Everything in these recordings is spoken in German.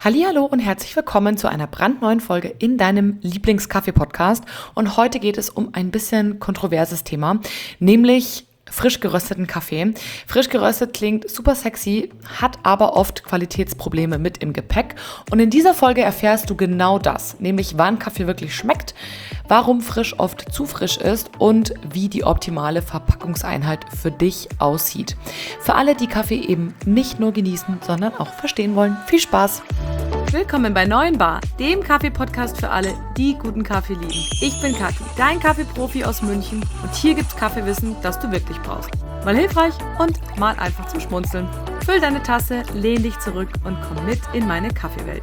Hallihallo und herzlich willkommen zu einer brandneuen Folge in deinem Lieblings-Kaffee-Podcast. Und heute geht es um ein bisschen kontroverses Thema, nämlich frisch gerösteten Kaffee. Frisch geröstet klingt super sexy, hat aber oft Qualitätsprobleme mit im Gepäck. Und in dieser Folge erfährst du genau das, nämlich wann Kaffee wirklich schmeckt, warum frisch oft zu frisch ist und wie die optimale Verpackungseinheit für dich aussieht. Für alle, die Kaffee eben nicht nur genießen, sondern auch verstehen wollen. Viel Spaß! Willkommen bei Neuen Bar, dem Kaffee-Podcast für alle, die guten Kaffee lieben. Ich bin Kathi, dein Kaffeeprofi aus München und hier gibt's Kaffeewissen, das du wirklich brauchst. Mal hilfreich und mal einfach zum Schmunzeln. Füll deine Tasse, lehn dich zurück und komm mit in meine Kaffeewelt.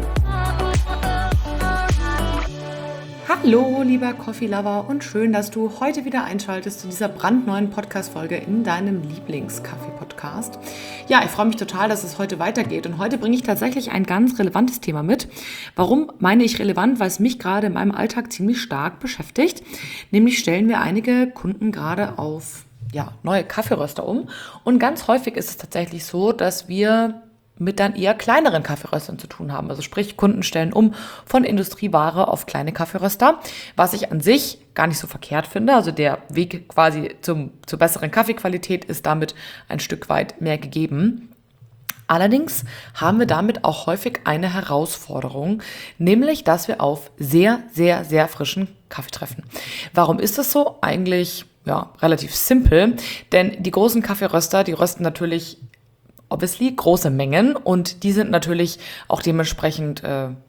Hallo, lieber Coffee-Lover und schön, dass du heute wieder einschaltest zu dieser brandneuen Podcast-Folge in deinem Lieblings-Kaffee-Podcast. Ja, ich freue mich total, dass es heute weitergeht und heute bringe ich tatsächlich ein ganz relevantes Thema mit. Warum meine ich relevant? Weil es mich gerade in meinem Alltag ziemlich stark beschäftigt. Nämlich stellen wir einige Kunden gerade auf neue Kaffeeröster um und ganz häufig ist es tatsächlich so, dass wir mit dann eher kleineren Kaffeeröstern zu tun haben. Also sprich, Kunden stellen um von Industrieware auf kleine Kaffeeröster, was ich an sich gar nicht so verkehrt finde. Also der Weg quasi zur besseren Kaffeequalität ist damit ein Stück weit mehr gegeben. Allerdings haben wir damit auch häufig eine Herausforderung, nämlich, dass wir auf sehr, sehr, sehr frischen Kaffee treffen. Warum ist das so? Eigentlich relativ simpel, denn die großen Kaffeeröster, die rösten natürlich obviously große Mengen und die sind natürlich auch dementsprechend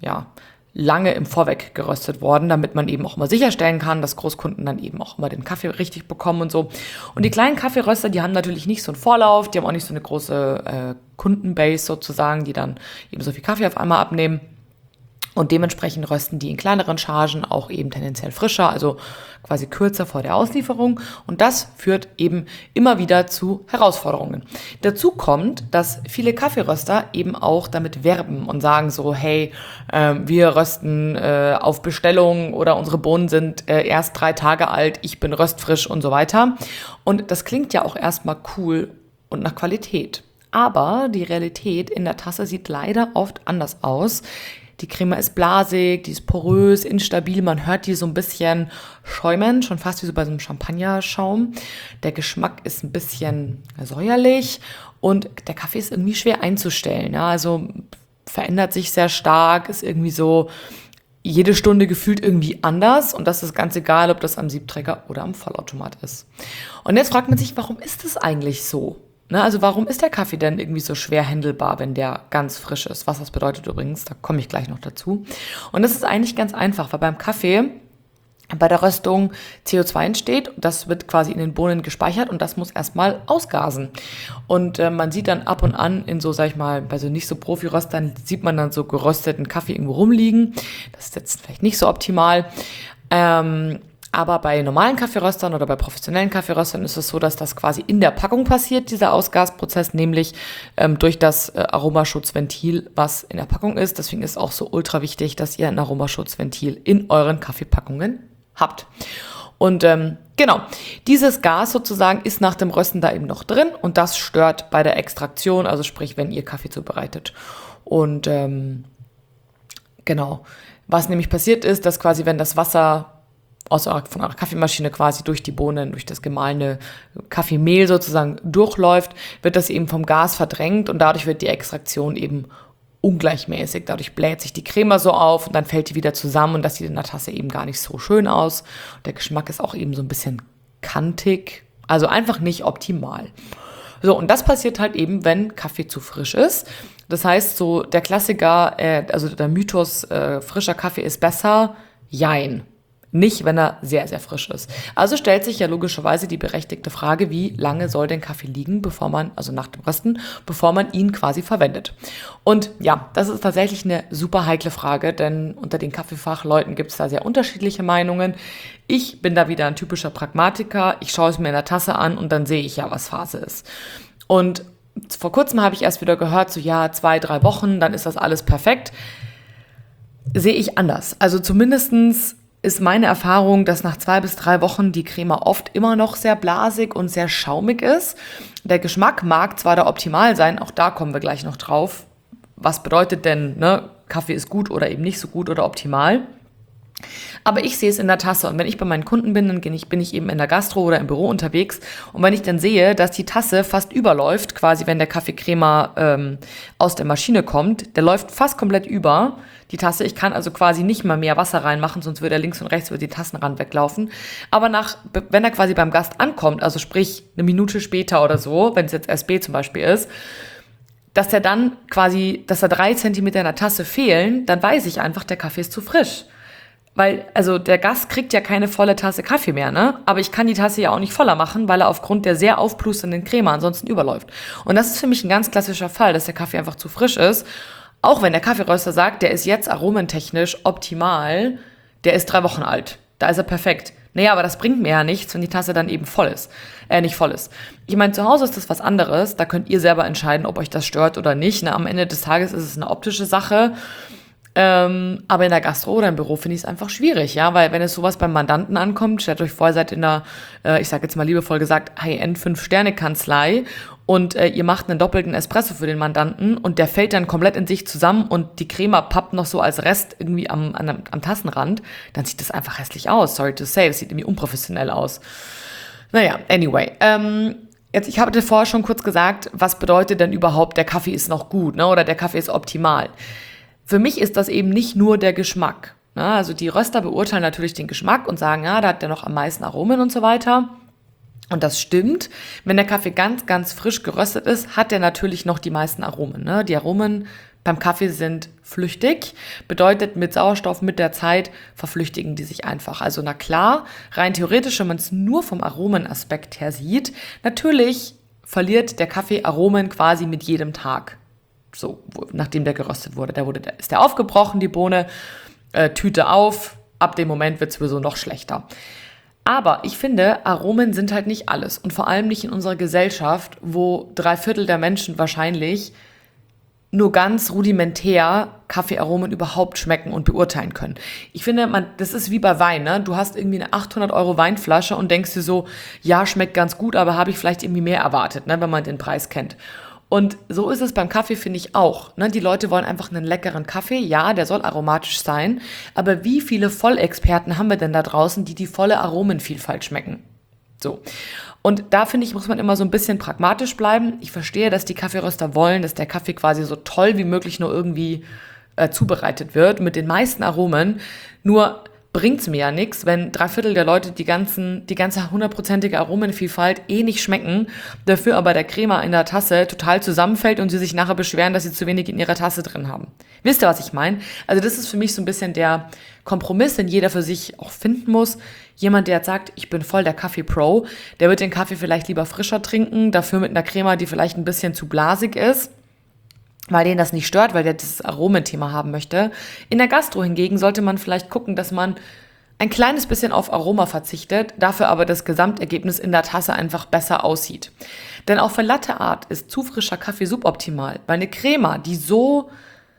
lange im Vorweg geröstet worden, damit man eben auch mal sicherstellen kann, dass Großkunden dann eben auch immer den Kaffee richtig bekommen und so. Und die kleinen Kaffeeröster, die haben natürlich nicht so einen Vorlauf, die haben auch nicht so eine große Kundenbase sozusagen, die dann eben so viel Kaffee auf einmal abnehmen. Und dementsprechend rösten die in kleineren Chargen auch eben tendenziell frischer, also quasi kürzer vor der Auslieferung. Und das führt eben immer wieder zu Herausforderungen. Dazu kommt, dass viele Kaffeeröster eben auch damit werben und sagen so, hey, wir rösten auf Bestellung oder unsere Bohnen sind erst 3 Tage alt, ich bin röstfrisch und so weiter. Und das klingt ja auch erstmal cool und nach Qualität. Aber die Realität in der Tasse sieht leider oft anders aus. Die Creme ist blasig, die ist porös, instabil, man hört die so ein bisschen schäumen, schon fast wie so bei so einem Champagnerschaum. Der Geschmack ist ein bisschen säuerlich und der Kaffee ist irgendwie schwer einzustellen. Ja? Also verändert sich sehr stark, ist irgendwie so jede Stunde gefühlt irgendwie anders und das ist ganz egal, ob das am Siebträger oder am Vollautomat ist. Und jetzt fragt man sich, warum ist das eigentlich so? Also warum ist der Kaffee denn irgendwie so schwer handelbar, wenn der ganz frisch ist? Was das bedeutet übrigens, da komme ich gleich noch dazu. Und das ist eigentlich ganz einfach, weil beim Kaffee bei der Röstung CO2 entsteht. Das wird quasi in den Bohnen gespeichert und das muss erstmal ausgasen. Und man sieht dann ab und an in so, sag ich mal, bei so nicht so Profi-Röstern sieht man dann so gerösteten Kaffee irgendwo rumliegen. Das ist jetzt vielleicht nicht so optimal. Aber bei normalen Kaffeeröstern oder bei professionellen Kaffeeröstern ist es so, dass das quasi in der Packung passiert, dieser Ausgasprozess, nämlich durch das Aromaschutzventil, was in der Packung ist. Deswegen ist es auch so ultra wichtig, dass ihr ein Aromaschutzventil in euren Kaffeepackungen habt. Und dieses Gas sozusagen ist nach dem Rösten da eben noch drin und das stört bei der Extraktion, also sprich, wenn ihr Kaffee zubereitet. Und was nämlich passiert ist, dass quasi, wenn das Wasser von eurer Kaffeemaschine quasi durch die Bohnen, durch das gemahlene Kaffeemehl sozusagen durchläuft, wird das eben vom Gas verdrängt und dadurch wird die Extraktion eben ungleichmäßig. Dadurch bläht sich die Creme so auf und dann fällt die wieder zusammen und das sieht in der Tasse eben gar nicht so schön aus. Der Geschmack ist auch eben so ein bisschen kantig, also einfach nicht optimal. So, und das passiert halt eben, wenn Kaffee zu frisch ist. Das heißt, so der Klassiker, also der Mythos, frischer Kaffee ist besser, jein. Nicht, wenn er sehr, sehr frisch ist. Also stellt sich ja logischerweise die berechtigte Frage, wie lange soll denn Kaffee liegen, nach dem Rösten, bevor man ihn quasi verwendet. Und ja, das ist tatsächlich eine super heikle Frage, denn unter den Kaffeefachleuten gibt es da sehr unterschiedliche Meinungen. Ich bin da wieder ein typischer Pragmatiker. Ich schaue es mir in der Tasse an und dann sehe ich ja, was Phase ist. Und vor kurzem habe ich erst wieder gehört, 2-3 Wochen, dann ist das alles perfekt. Sehe ich anders. Also zumindestens ist meine Erfahrung, dass nach 2 bis 3 Wochen die Creme oft immer noch sehr blasig und sehr schaumig ist. Der Geschmack mag zwar da optimal sein, auch da kommen wir gleich noch drauf, was bedeutet denn, ne, Kaffee ist gut oder eben nicht so gut oder optimal. Aber ich sehe es in der Tasse und wenn ich bei meinen Kunden bin, dann bin ich eben in der Gastro oder im Büro unterwegs und wenn ich dann sehe, dass die Tasse fast überläuft, quasi wenn der Kaffeecrema aus der Maschine kommt, der läuft fast komplett über, die Tasse. Ich kann also quasi nicht mal mehr Wasser reinmachen, sonst würde er links und rechts über die Tassenrand weglaufen. Aber wenn er quasi beim Gast ankommt, also sprich eine Minute später oder so, wenn es jetzt SB zum Beispiel ist, dass da 3 Zentimeter in der Tasse fehlen, dann weiß ich einfach, der Kaffee ist zu frisch. Weil, also der Gast kriegt ja keine volle Tasse Kaffee mehr, ne? Aber ich kann die Tasse ja auch nicht voller machen, weil er aufgrund der sehr aufplusternden Creme ansonsten überläuft. Und das ist für mich ein ganz klassischer Fall, dass der Kaffee einfach zu frisch ist. Auch wenn der Kaffeeröster sagt, der ist jetzt aromentechnisch optimal, der ist 3 Wochen alt. Da ist er perfekt. Naja, aber das bringt mir ja nichts, wenn die Tasse dann eben nicht voll ist. Ich meine, zu Hause ist das was anderes. Da könnt ihr selber entscheiden, ob euch das stört oder nicht. Ne? Am Ende des Tages ist es eine optische Sache. Aber in der Gastro oder im Büro finde ich es einfach schwierig, ja, weil wenn es sowas beim Mandanten ankommt, stellt euch vor, ihr seid in einer, ich sage jetzt mal liebevoll gesagt, High-End 5-Sterne-Kanzlei und ihr macht einen doppelten Espresso für den Mandanten und der fällt dann komplett in sich zusammen und die Crema pappt noch so als Rest irgendwie am Tassenrand, dann sieht das einfach hässlich aus, sorry to say, das sieht irgendwie unprofessionell aus. Naja, anyway, jetzt, ich habe vorher schon kurz gesagt, was bedeutet denn überhaupt, der Kaffee ist noch gut, ne, oder der Kaffee ist optimal. Für mich ist das eben nicht nur der Geschmack. Also die Röster beurteilen natürlich den Geschmack und sagen, ja, da hat der noch am meisten Aromen und so weiter. Und das stimmt. Wenn der Kaffee ganz, ganz frisch geröstet ist, hat der natürlich noch die meisten Aromen. Die Aromen beim Kaffee sind flüchtig, bedeutet mit Sauerstoff mit der Zeit verflüchtigen die sich einfach. Also na klar, rein theoretisch, wenn man es nur vom Aromenaspekt her sieht, natürlich verliert der Kaffee Aromen quasi mit jedem Tag. So, nachdem der geröstet wurde. Ist der aufgebrochen, die Bohne, Tüte auf, ab dem Moment wird es sowieso noch schlechter. Aber ich finde, Aromen sind halt nicht alles. Und vor allem nicht in unserer Gesellschaft, wo 3/4 der Menschen wahrscheinlich nur ganz rudimentär Kaffeearomen überhaupt schmecken und beurteilen können. Ich finde, das ist wie bei Wein, ne? Du hast irgendwie eine 800 € Weinflasche und denkst dir so, ja, schmeckt ganz gut, aber habe ich vielleicht irgendwie mehr erwartet, ne, wenn man den Preis kennt. Und so ist es beim Kaffee, finde ich auch. Ne? Die Leute wollen einfach einen leckeren Kaffee. Ja, der soll aromatisch sein. Aber wie viele Vollexperten haben wir denn da draußen, die volle Aromenvielfalt schmecken? So. Und da, finde ich, muss man immer so ein bisschen pragmatisch bleiben. Ich verstehe, dass die Kaffeeröster wollen, dass der Kaffee quasi so toll wie möglich nur irgendwie zubereitet wird mit den meisten Aromen. Nur bringt's mir ja nichts, wenn 3/4 der Leute die ganze 100%ige Aromenvielfalt nicht schmecken, dafür aber der Crema in der Tasse total zusammenfällt und sie sich nachher beschweren, dass sie zu wenig in ihrer Tasse drin haben. Wisst ihr, was ich meine? Also das ist für mich so ein bisschen der Kompromiss, den jeder für sich auch finden muss. Jemand, der jetzt sagt, ich bin voll der Kaffee-Pro, der wird den Kaffee vielleicht lieber frischer trinken, dafür mit einer Crema, die vielleicht ein bisschen zu blasig ist, weil den das nicht stört, weil der das Aromenthema haben möchte. In der Gastro hingegen sollte man vielleicht gucken, dass man ein kleines bisschen auf Aroma verzichtet, dafür aber das Gesamtergebnis in der Tasse einfach besser aussieht. Denn auch für Latte Art ist zu frischer Kaffee suboptimal, weil eine Crema, die so,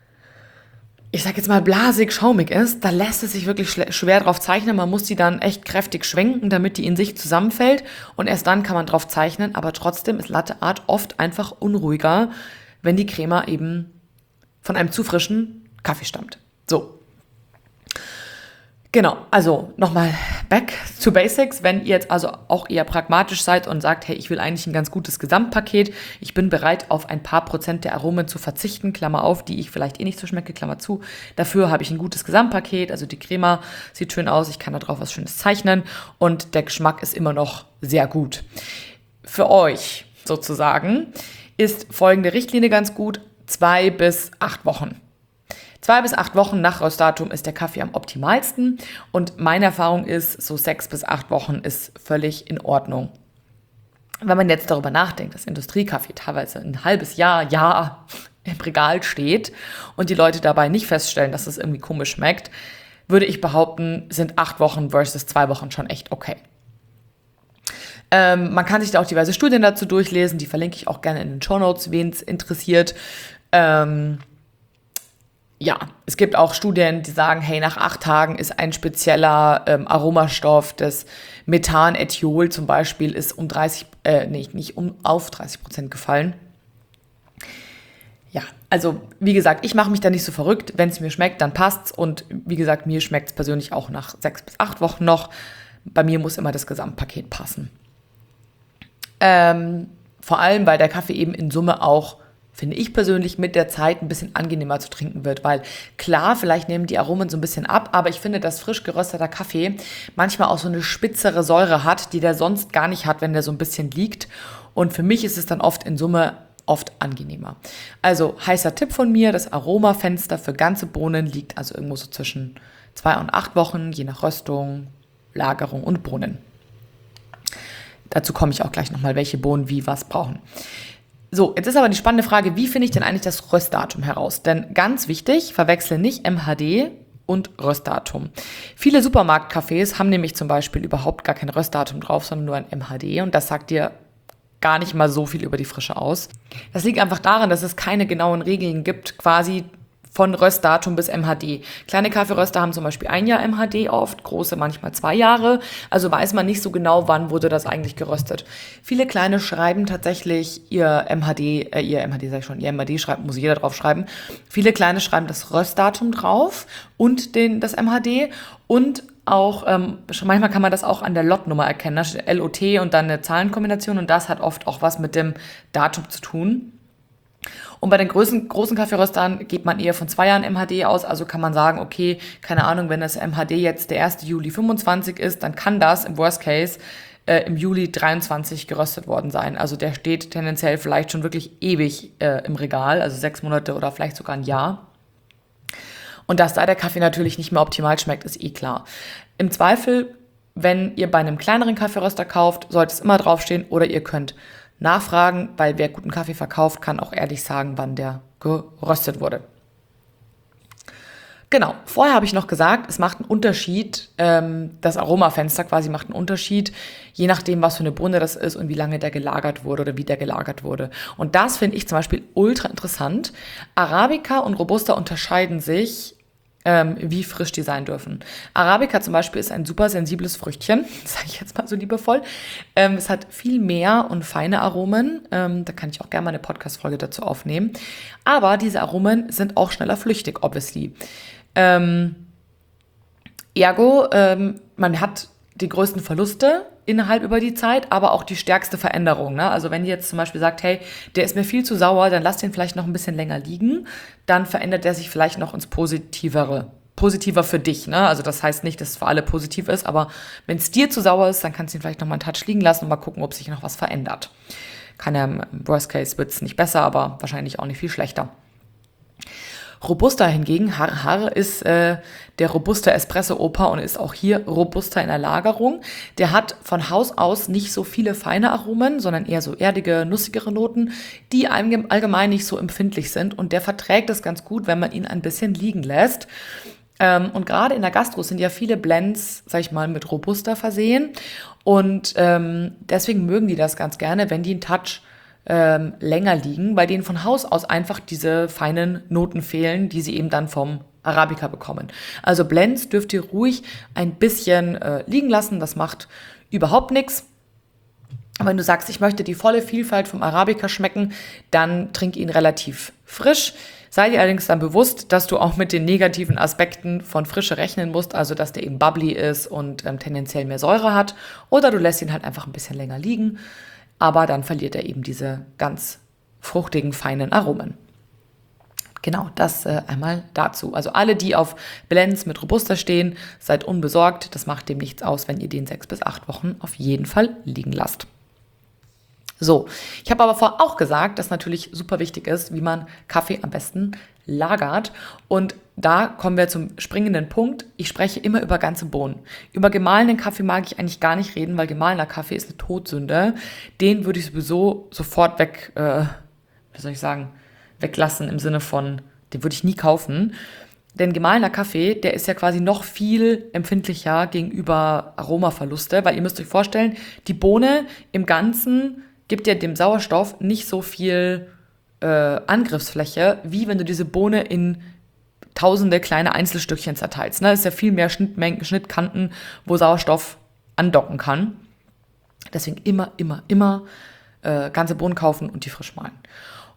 ich sag jetzt mal blasig, schaumig ist, da lässt es sich wirklich schwer drauf zeichnen. Man muss die dann echt kräftig schwenken, damit die in sich zusammenfällt und erst dann kann man drauf zeichnen, aber trotzdem ist Latte Art oft einfach unruhiger, wenn die Crema eben von einem zu frischen Kaffee stammt. So. Genau, also nochmal back to basics. Wenn ihr jetzt also auch eher pragmatisch seid und sagt, hey, ich will eigentlich ein ganz gutes Gesamtpaket, ich bin bereit, auf ein paar Prozent der Aromen zu verzichten, Klammer auf, die ich vielleicht nicht so schmecke, Klammer zu. Dafür habe ich ein gutes Gesamtpaket, also die Crema sieht schön aus, ich kann da drauf was Schönes zeichnen und der Geschmack ist immer noch sehr gut. Für euch sozusagen ist folgende Richtlinie ganz gut, 2 bis 8 Wochen. 2 bis 8 Wochen nach Röstdatum ist der Kaffee am optimalsten und meine Erfahrung ist, so 6 bis 8 Wochen ist völlig in Ordnung. Wenn man jetzt darüber nachdenkt, dass Industriekaffee teilweise ein halbes Jahr im Regal steht und die Leute dabei nicht feststellen, dass es irgendwie komisch schmeckt, würde ich behaupten, sind 8 Wochen versus 2 Wochen schon echt okay. Man kann sich da auch diverse Studien dazu durchlesen, die verlinke ich auch gerne in den Shownotes, wen es interessiert. Ja, es gibt auch Studien, die sagen, hey, nach 8 Tagen ist ein spezieller Aromastoff, das Methanethiol zum Beispiel, ist auf 30% gefallen. Ja, Also, wie gesagt, ich mache mich da nicht so verrückt. Wenn es mir schmeckt, dann passt's. Und wie gesagt, mir schmeckt es persönlich auch nach 6 bis 8 Wochen noch. Bei mir muss immer das Gesamtpaket passen. Vor allem, weil der Kaffee eben in Summe auch, finde ich persönlich, mit der Zeit ein bisschen angenehmer zu trinken wird. Weil klar, vielleicht nehmen die Aromen so ein bisschen ab, aber ich finde, dass frisch gerösteter Kaffee manchmal auch so eine spitzere Säure hat, die der sonst gar nicht hat, wenn der so ein bisschen liegt. Und für mich ist es dann oft in Summe oft angenehmer. Also heißer Tipp von mir, das Aromafenster für ganze Bohnen liegt also irgendwo so zwischen 2 und 8 Wochen, je nach Röstung, Lagerung und Bohnen. Dazu komme ich auch gleich nochmal, welche Bohnen wie was brauchen. So, jetzt ist aber die spannende Frage, wie finde ich denn eigentlich das Röstdatum heraus? Denn ganz wichtig, verwechsle nicht MHD und Röstdatum. Viele Supermarktcafés haben nämlich zum Beispiel überhaupt gar kein Röstdatum drauf, sondern nur ein MHD und das sagt dir gar nicht mal so viel über die Frische aus. Das liegt einfach daran, dass es keine genauen Regeln gibt, quasi von Röstdatum bis MHD. Kleine Kaffeeröster haben zum Beispiel 1 Jahr MHD oft, große manchmal 2 Jahre. Also weiß man nicht so genau, wann wurde das eigentlich geröstet. Viele kleine schreiben tatsächlich ihr MHD schreiben, muss jeder drauf schreiben. Viele kleine schreiben das Röstdatum drauf und das MHD und auch, manchmal kann man das auch an der Lotnummer erkennen, da steht LOT und dann eine Zahlenkombination und das hat oft auch was mit dem Datum zu tun. Und bei den großen Kaffeeröstern geht man eher von 2 Jahren MHD aus, also kann man sagen, okay, keine Ahnung, wenn das MHD jetzt der 1. Juli 25 ist, dann kann das im Worst Case im Juli 23 geröstet worden sein. Also der steht tendenziell vielleicht schon wirklich ewig im Regal, also 6 Monate oder vielleicht sogar ein Jahr. Und dass da der Kaffee natürlich nicht mehr optimal schmeckt, ist eh klar. Im Zweifel, wenn ihr bei einem kleineren Kaffeeröster kauft, sollte es immer draufstehen oder ihr könnt nachfragen, weil wer guten Kaffee verkauft, kann auch ehrlich sagen, wann der geröstet wurde. Genau, vorher habe ich noch gesagt, es macht einen Unterschied, das Aromafenster quasi macht einen Unterschied, je nachdem, was für eine Bohne das ist und wie lange der gelagert wurde oder wie der gelagert wurde. Und das finde ich zum Beispiel ultra interessant. Arabica und Robusta unterscheiden sich, wie frisch die sein dürfen. Arabica zum Beispiel ist ein super sensibles Früchtchen, sage ich jetzt mal so liebevoll. Es hat viel mehr und feine Aromen. Da kann ich auch gerne mal eine Podcast-Folge dazu aufnehmen. Aber diese Aromen sind auch schneller flüchtig, obviously. Ergo, man hat die größten Verluste innerhalb über die Zeit, aber auch die stärkste Veränderung. Ne? Also wenn ihr jetzt zum Beispiel sagt, hey, der ist mir viel zu sauer, dann lasst den vielleicht noch ein bisschen länger liegen, dann verändert der sich vielleicht noch ins Positiver für dich. Ne? Also das heißt nicht, dass es für alle positiv ist, aber wenn es dir zu sauer ist, dann kannst du ihn vielleicht noch mal einen Touch liegen lassen und mal gucken, ob sich noch was verändert. Im Worst Case wird es nicht besser, aber wahrscheinlich auch nicht viel schlechter. Robusta hingegen, Har ist der Robusta Espresso Opa und ist auch hier Robusta in der Lagerung. Der hat von Haus aus nicht so viele feine Aromen, sondern eher so erdige, nussigere Noten, die allgemein nicht so empfindlich sind. Und der verträgt es ganz gut, wenn man ihn ein bisschen liegen lässt. Und gerade in der Gastro sind ja viele Blends, sag ich mal, mit Robusta versehen. Und deswegen mögen die das ganz gerne, wenn die einen Touch länger liegen, weil denen von Haus aus einfach diese feinen Noten fehlen, die sie eben dann vom Arabica bekommen. Also Blends dürft ihr ruhig ein bisschen liegen lassen, das macht überhaupt nichts. Wenn du sagst, ich möchte die volle Vielfalt vom Arabica schmecken, dann trink ihn relativ frisch. Sei dir allerdings dann bewusst, dass du auch mit den negativen Aspekten von Frische rechnen musst, also dass der eben bubbly ist und tendenziell mehr Säure hat, oder du lässt ihn halt einfach ein bisschen länger liegen. Aber dann verliert er eben diese ganz fruchtigen, feinen Aromen. Genau, das einmal dazu. Also alle, die auf Blends mit Robusta stehen, seid unbesorgt. Das macht dem nichts aus, wenn ihr den 6 bis 8 Wochen auf jeden Fall liegen lasst. So, ich habe aber vorher auch gesagt, dass natürlich super wichtig ist, wie man Kaffee am besten lagert. Und da kommen wir zum springenden Punkt. Ich spreche immer über ganze Bohnen. Über gemahlenen Kaffee mag ich eigentlich gar nicht reden, weil gemahlener Kaffee ist eine Todsünde. Den würde ich sowieso sofort weglassen im Sinne von, den würde ich nie kaufen. Denn gemahlener Kaffee, der ist ja quasi noch viel empfindlicher gegenüber Aromaverluste, weil ihr müsst euch vorstellen, die Bohne im Ganzen gibt ja dem Sauerstoff nicht so viel Angriffsfläche, wie wenn du diese Bohne in tausende kleine Einzelstückchen zerteilst. Ne? Das ist ja viel mehr Schnittkanten, wo Sauerstoff andocken kann. Deswegen immer ganze Bohnen kaufen und die frisch mahlen.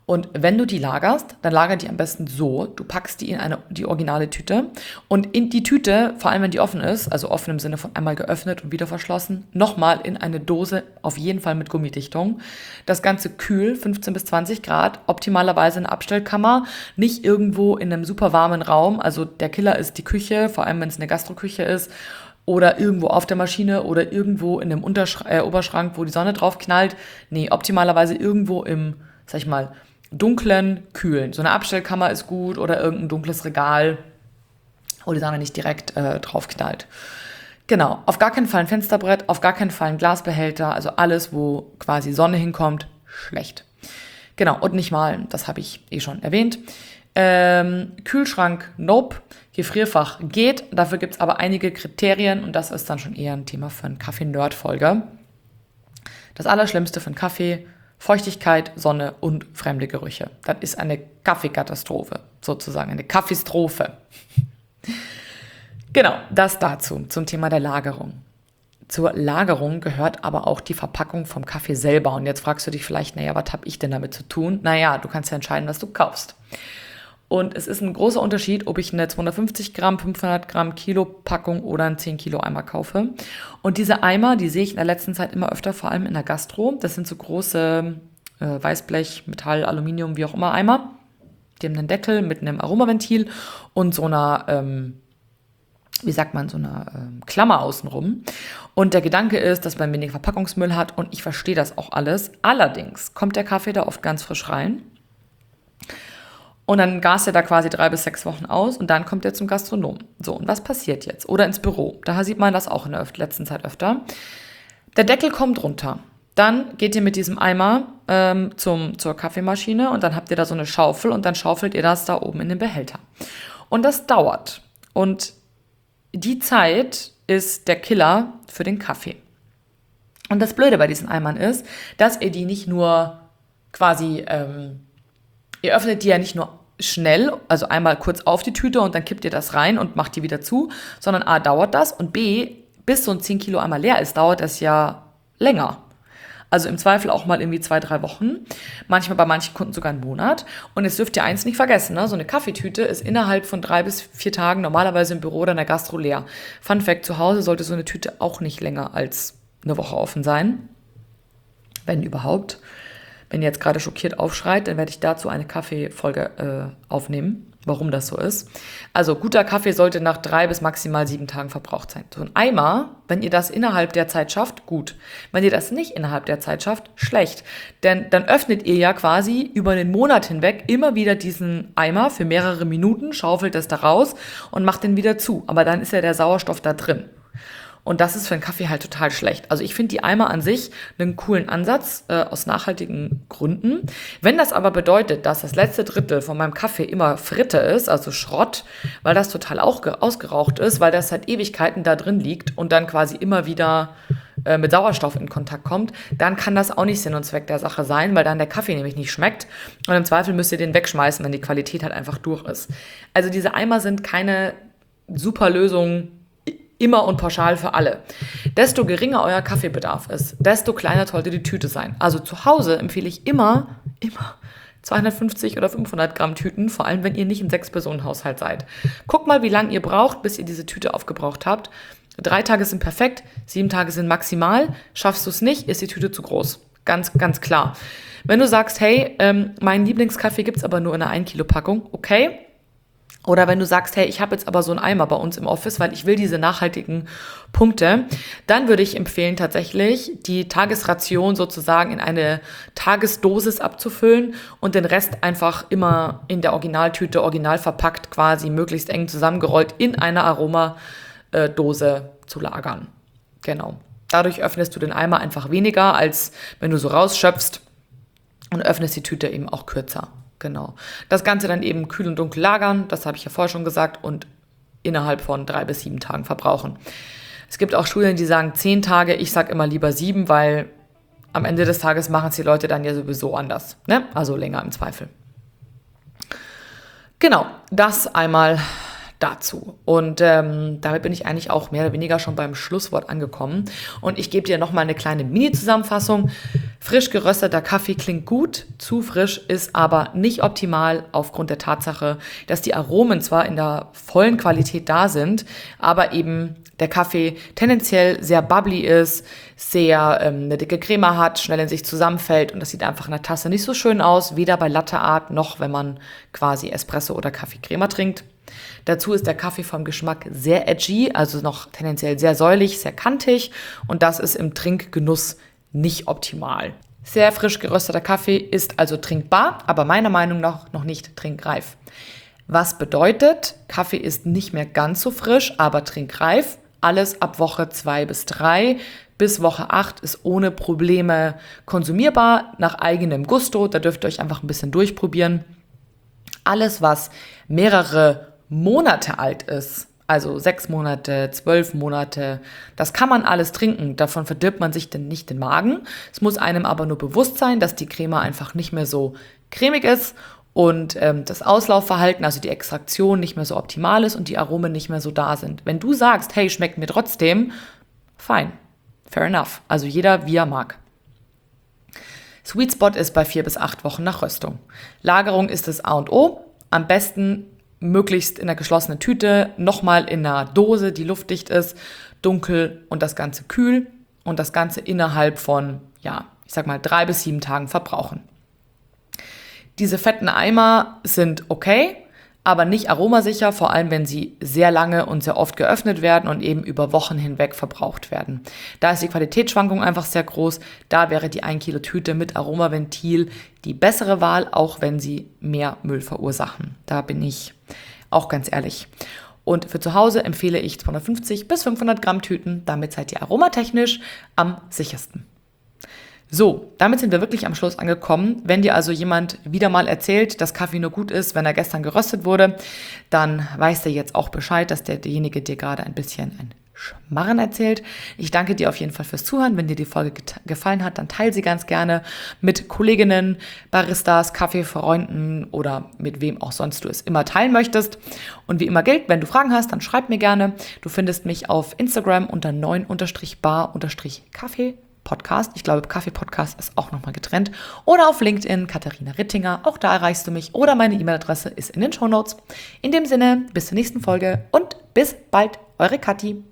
Und wenn du die lagerst, dann lager die am besten so, du packst die in die originale Tüte und in die Tüte, vor allem wenn die offen ist, also offen im Sinne von einmal geöffnet und wieder verschlossen, nochmal in eine Dose, auf jeden Fall mit Gummidichtung. Das Ganze kühl, 15 bis 20 Grad, optimalerweise in der Abstellkammer, nicht irgendwo in einem super warmen Raum. Also der Killer ist die Küche, vor allem wenn es eine Gastroküche ist, oder irgendwo auf der Maschine oder irgendwo in einem Oberschrank, wo die Sonne drauf knallt. Nee, optimalerweise irgendwo im, sag ich mal, dunklen, kühlen. So eine Abstellkammer ist gut oder irgendein dunkles Regal, wo die Sonne nicht direkt drauf knallt. Genau, auf gar keinen Fall ein Fensterbrett, auf gar keinen Fall ein Glasbehälter, also alles, wo quasi Sonne hinkommt, schlecht. Genau, und nicht mal, das habe ich schon erwähnt. Kühlschrank, nope. Gefrierfach geht, dafür gibt es aber einige Kriterien und das ist dann schon eher ein Thema für eine Kaffee-Nerd-Folge. Das Allerschlimmste für einen Kaffee: Feuchtigkeit, Sonne und fremde Gerüche. Das ist eine Kaffeekatastrophe, sozusagen eine Kaffeestrophe. Genau, das dazu, zum Thema der Lagerung. Zur Lagerung gehört aber auch die Verpackung vom Kaffee selber. Und jetzt fragst du dich vielleicht, naja, was habe ich denn damit zu tun? Naja, du kannst ja entscheiden, was du kaufst. Und es ist ein großer Unterschied, ob ich eine 250 Gramm, 500 Gramm Kilo Packung oder einen 10 Kilo Eimer kaufe. Und diese Eimer, die sehe ich in der letzten Zeit immer öfter, vor allem in der Gastro. Das sind so große Weißblech, Metall, Aluminium, wie auch immer Eimer. Die haben einen Deckel mit einem Aromaventil und so einer, so einer Klammer außenrum. Und der Gedanke ist, dass man wenig Verpackungsmüll hat und ich verstehe das auch alles. Allerdings kommt der Kaffee da oft ganz frisch rein. Und dann gast er da quasi 3 bis 6 Wochen aus und dann kommt er zum Gastronom. So, und was passiert jetzt? Oder ins Büro. Da sieht man das auch in der letzten Zeit öfter. Der Deckel kommt runter. Dann geht ihr mit diesem Eimer zur Kaffeemaschine und dann habt ihr da so eine Schaufel und dann schaufelt ihr das da oben in den Behälter. Und das dauert. Und die Zeit ist der Killer für den Kaffee. Und das Blöde bei diesen Eimern ist, dass ihr die nicht nur quasi... Ihr öffnet die ja nicht nur schnell, also einmal kurz auf die Tüte und dann kippt ihr das rein und macht die wieder zu, sondern A, dauert das und B, bis so ein 10 Kilo Eimer leer ist, dauert das ja länger. Also im Zweifel auch mal irgendwie 2-3 Wochen, manchmal bei manchen Kunden sogar einen Monat. Und jetzt dürft ihr eins nicht vergessen, ne? So eine Kaffeetüte ist innerhalb von 3 bis 4 Tagen normalerweise im Büro oder in der Gastro leer. Fun Fact: Zu Hause sollte so eine Tüte auch nicht länger als eine Woche offen sein, wenn überhaupt. Wenn ihr jetzt gerade schockiert aufschreit, dann werde ich dazu eine Kaffeefolge aufnehmen, warum das so ist. Also guter Kaffee sollte nach 3 bis maximal 7 Tagen verbraucht sein. So ein Eimer, wenn ihr das innerhalb der Zeit schafft, gut. Wenn ihr das nicht innerhalb der Zeit schafft, schlecht. Denn dann öffnet ihr ja quasi über den Monat hinweg immer wieder diesen Eimer für mehrere Minuten, schaufelt das da raus und macht den wieder zu. Aber dann ist ja der Sauerstoff da drin. Und das ist für einen Kaffee halt total schlecht. Also ich finde die Eimer an sich einen coolen Ansatz, aus nachhaltigen Gründen. Wenn das aber bedeutet, dass das letzte Drittel von meinem Kaffee immer Fritte ist, also Schrott, weil das total auch ausgeraucht ist, weil das seit Ewigkeiten da drin liegt und dann quasi immer wieder mit Sauerstoff in Kontakt kommt, dann kann das auch nicht Sinn und Zweck der Sache sein, weil dann der Kaffee nämlich nicht schmeckt. Und im Zweifel müsst ihr den wegschmeißen, wenn die Qualität halt einfach durch ist. Also diese Eimer sind keine super Lösung immer und pauschal für alle. Desto geringer euer Kaffeebedarf ist, desto kleiner sollte die Tüte sein. Also zu Hause empfehle ich immer 250 oder 500 Gramm Tüten, vor allem wenn ihr nicht im 6-Personen-Haushalt seid. Guckt mal, wie lange ihr braucht, bis ihr diese Tüte aufgebraucht habt. 3 Tage sind perfekt, 7 Tage sind maximal. Schaffst du es nicht, ist die Tüte zu groß. Ganz, ganz klar. Wenn du sagst, hey, meinen Lieblingskaffee gibt es aber nur in einer 1-Kilo-Packung, okay. Oder wenn du sagst, hey, ich habe jetzt aber so einen Eimer bei uns im Office, weil ich will diese nachhaltigen Punkte, dann würde ich empfehlen, tatsächlich die Tagesration sozusagen in eine Tagesdosis abzufüllen und den Rest einfach immer in der Originaltüte, original verpackt quasi, möglichst eng zusammengerollt in einer Aromadose zu lagern. Genau. Dadurch öffnest du den Eimer einfach weniger, als wenn du so rausschöpfst und öffnest die Tüte eben auch kürzer. Genau. Das Ganze dann eben kühl und dunkel lagern, das habe ich ja vorher schon gesagt, und innerhalb von 3 bis 7 Tagen verbrauchen. Es gibt auch Studien, die sagen 10 Tage, ich sage immer lieber 7, weil am Ende des Tages machen es die Leute dann ja sowieso anders, ne? Also länger im Zweifel. Genau, das einmal dazu. Und damit bin ich eigentlich auch mehr oder weniger schon beim Schlusswort angekommen. Und ich gebe dir nochmal eine kleine Mini-Zusammenfassung. Frisch gerösteter Kaffee klingt gut, zu frisch ist aber nicht optimal aufgrund der Tatsache, dass die Aromen zwar in der vollen Qualität da sind, aber eben der Kaffee tendenziell sehr bubbly ist, sehr eine dicke Crema hat, schnell in sich zusammenfällt und das sieht einfach in der Tasse nicht so schön aus, weder bei Latte Art noch wenn man quasi Espresso oder Kaffeecrema trinkt. Dazu ist der Kaffee vom Geschmack sehr edgy, also noch tendenziell sehr säuerlich, sehr kantig und das ist im Trinkgenuss nicht optimal. Sehr frisch gerösteter Kaffee ist also trinkbar, aber meiner Meinung nach noch nicht trinkreif. Was bedeutet, Kaffee ist nicht mehr ganz so frisch, aber trinkreif. Alles ab Woche 2 bis 3 bis Woche 8 ist ohne Probleme konsumierbar, nach eigenem Gusto. Da dürft ihr euch einfach ein bisschen durchprobieren. Alles, was mehrere Monate alt ist, also 6 Monate, 12 Monate, das kann man alles trinken. Davon verdirbt man sich denn nicht den Magen. Es muss einem aber nur bewusst sein, dass die Crema einfach nicht mehr so cremig ist und das Auslaufverhalten, also die Extraktion nicht mehr so optimal ist und die Aromen nicht mehr so da sind. Wenn du sagst, hey, schmeckt mir trotzdem, fine, fair enough. Also jeder, wie er mag. Sweet Spot ist bei 4 bis 8 Wochen nach Röstung. Lagerung ist das A und O. Am besten möglichst in einer geschlossenen Tüte, nochmal in einer Dose, die luftdicht ist, dunkel und das Ganze kühl und das Ganze innerhalb von, 3 bis 7 Tagen verbrauchen. Diese fetten Eimer sind okay, aber nicht aromasicher, vor allem wenn sie sehr lange und sehr oft geöffnet werden und eben über Wochen hinweg verbraucht werden. Da ist die Qualitätsschwankung einfach sehr groß. Da wäre die 1 Kilo Tüte mit Aromaventil die bessere Wahl, auch wenn sie mehr Müll verursachen. Da bin ich auch ganz ehrlich. Und für zu Hause empfehle ich 250 bis 500 Gramm Tüten. Damit seid ihr aromatechnisch am sichersten. So, damit sind wir wirklich am Schluss angekommen. Wenn dir also jemand wieder mal erzählt, dass Kaffee nur gut ist, wenn er gestern geröstet wurde, dann weiß der jetzt auch Bescheid, dass derjenige dir gerade ein bisschen ein Schmarren erzählt. Ich danke dir auf jeden Fall fürs Zuhören. Wenn dir die Folge gefallen hat, dann teile sie ganz gerne mit Kolleginnen, Baristas, Kaffeefreunden oder mit wem auch sonst du es immer teilen möchtest. Und wie immer gilt, wenn du Fragen hast, dann schreib mir gerne. Du findest mich auf Instagram unter 9-bar-kaffee. Podcast. Ich glaube, Kaffee-Podcast ist auch nochmal getrennt. Oder auf LinkedIn, Katharina Rittinger. Auch da erreichst du mich. Oder meine E-Mail-Adresse ist in den Shownotes. In dem Sinne, bis zur nächsten Folge und bis bald. Eure Kathi.